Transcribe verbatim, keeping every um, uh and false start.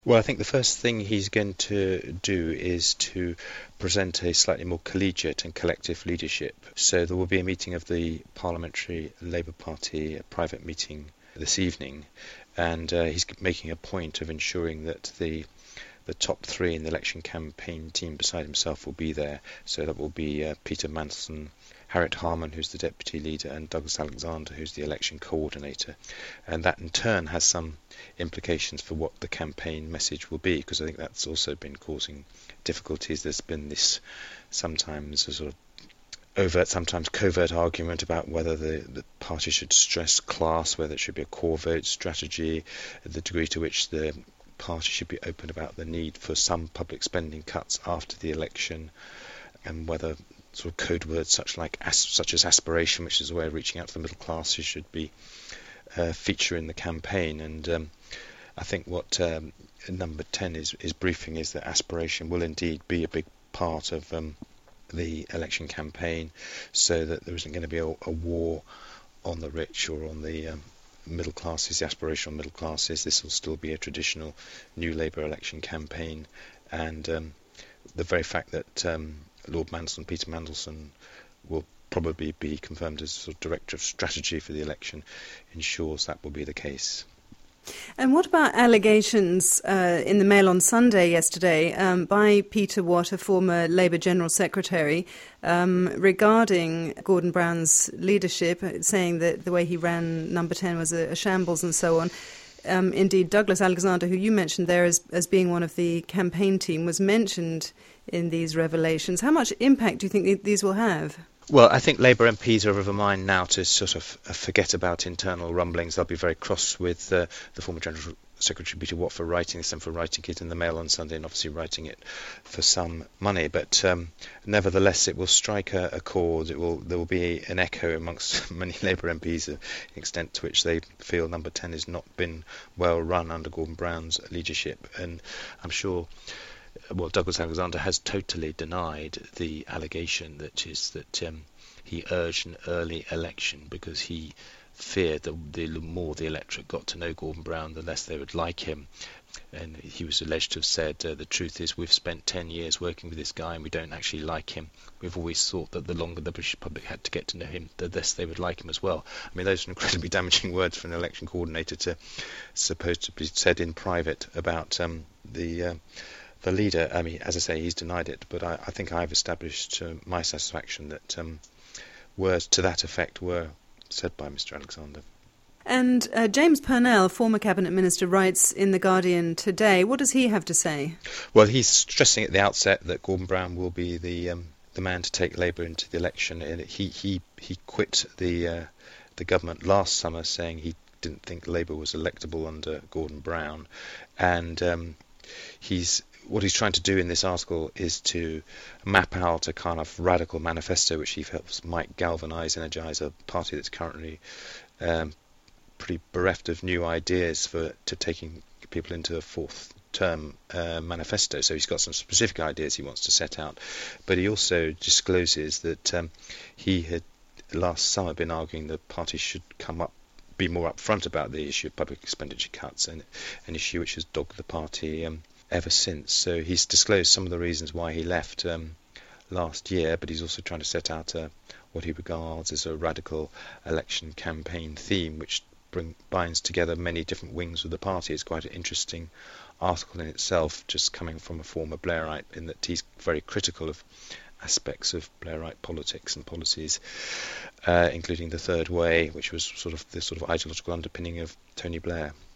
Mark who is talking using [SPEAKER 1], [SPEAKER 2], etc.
[SPEAKER 1] Well, I think the first thing he's going to do is to present a slightly more collegiate and collective leadership. So there will be a meeting of the Parliamentary Labour Party, a private meeting this evening, and uh, he's making a point of ensuring that the the top three in the election campaign team beside himself will be there. So that will be uh, Peter Mandelson, Harriet Harman, who's the deputy leader, and Douglas Alexander, who's the election coordinator. And that in turn has some implications for what the campaign message will be, because I think that's also been causing difficulties. There's been this sometimes a sort of overt, sometimes covert argument about whether the, the party should stress class, whether it should be a core vote strategy, the degree to which the party should be open about the need for some public spending cuts after the election, and whether sort of code words such like as, such as aspiration, which is a way of reaching out to the middle classes, should be uh, feature in the campaign. And um, I think what um, number ten is, is briefing is that aspiration will indeed be a big part of um, the election campaign, so that there isn't going to be a, a war on the rich or on the um, middle classes, the aspirational middle classes. This will still be a traditional New Labour election campaign, and um, the very fact that um, Lord Mandelson, Peter Mandelson, will probably be confirmed as sort of Director of Strategy for the election ensures that will be the case.
[SPEAKER 2] And what about allegations uh, in the Mail on Sunday yesterday um, by Peter Watt, a former Labour General Secretary, um, regarding Gordon Brown's leadership, saying that the way he ran Number ten was a, a shambles and so on. Um, indeed, Douglas Alexander, who you mentioned there as, as being one of the campaign team, was mentioned in these revelations. How much impact do you think th- these will have?
[SPEAKER 1] Well, I think Labour M Ps are of a mind now to sort of forget about internal rumblings. They'll be very cross with uh, the former General Secretary Peter Watt for writing this and for writing it in the Mail on Sunday, and obviously writing it for some money. But um, nevertheless, it will strike a, a chord. It will there will be an echo amongst many Labour M Ps, uh, the extent to which they feel Number ten has not been well run under Gordon Brown's leadership. And I'm sure, well, Douglas Alexander has totally denied the allegation that is that um, he urged an early election because he feared that the more the electorate got to know Gordon Brown, the less they would like him. And he was alleged to have said, uh, the truth is we've spent ten years working with this guy and we don't actually like him. We've always thought that the longer the British public had to get to know him, the less they would like him as well. I mean, those are incredibly damaging words for an election coordinator to supposed to be said in private about um, the... Uh, The leader. I mean, as I say, he's denied it, but I, I think I've established to my satisfaction that um, words to that effect were said by Mister Alexander.
[SPEAKER 2] And uh, James Purnell, former Cabinet Minister, writes in The Guardian today. What does he have to say?
[SPEAKER 1] Well, he's stressing at the outset that Gordon Brown will be the um, the man to take Labour into the election. And he he he quit the uh, the government last summer, saying he didn't think Labour was electable under Gordon Brown, and um, he's. What he's trying to do in this article is to map out a kind of radical manifesto which he hopes might galvanise, energise a party that's currently um, pretty bereft of new ideas for to taking people into a fourth term uh, manifesto. So he's got some specific ideas he wants to set out, but he also discloses that um, he had last summer been arguing the party should come up be more upfront about the issue of public expenditure cuts, and an issue which has dogged the party um, ever since. So he's disclosed some of the reasons why he left um, last year, but he's also trying to set out uh, what he regards as a radical election campaign theme, which bring, binds together many different wings of the party. It's quite an interesting article in itself, just coming from a former Blairite, in that he's very critical of aspects of Blairite politics and policies, uh, including the Third Way, which was sort of the sort of ideological underpinning of Tony Blair.